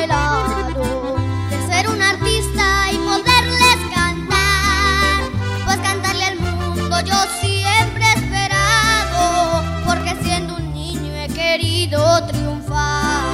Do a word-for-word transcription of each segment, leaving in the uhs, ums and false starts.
anhelado de ser un artista y poderles cantar, pues cantarle al mundo yo siempre he esperado, porque siendo un niño he querido triunfar.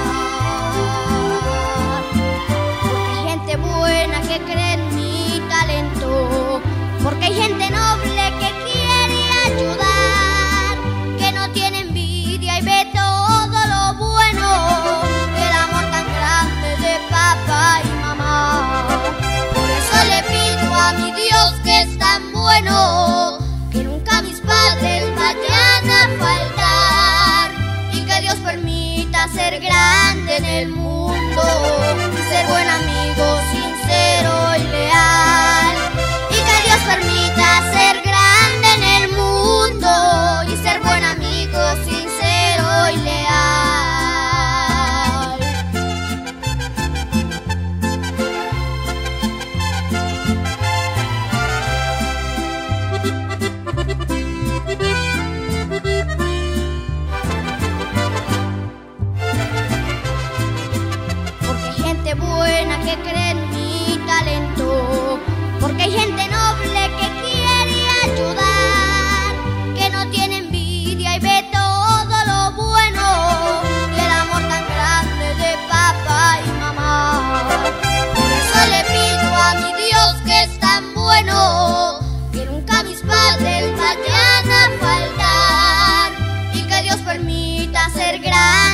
Porque hay gente buena que cree en mi talento, porque hay gente noble que quiere ayudar, que no tiene envidia y ve todo lo bueno, el amor tan grande de papá y mamá. Por eso le pido a mi Dios, que es tan bueno, que nunca mis padres vayan a faltar, y que Dios permita ser grande en el mundo, y ser buen amigo, sincero y leal. Y que Dios permita ser grande en el mundo, y ser buen amigo, sincero y leal. Porque hay gente buena que cree en mi talento, porque hay gente noble que quiere ayudar, que no tiene envidia y ve todo lo bueno, y el amor tan grande de papá y mamá. Por eso le pido a mi Dios, que es tan bueno, que nunca mis padres vayan a faltar, y que Dios permita ser grande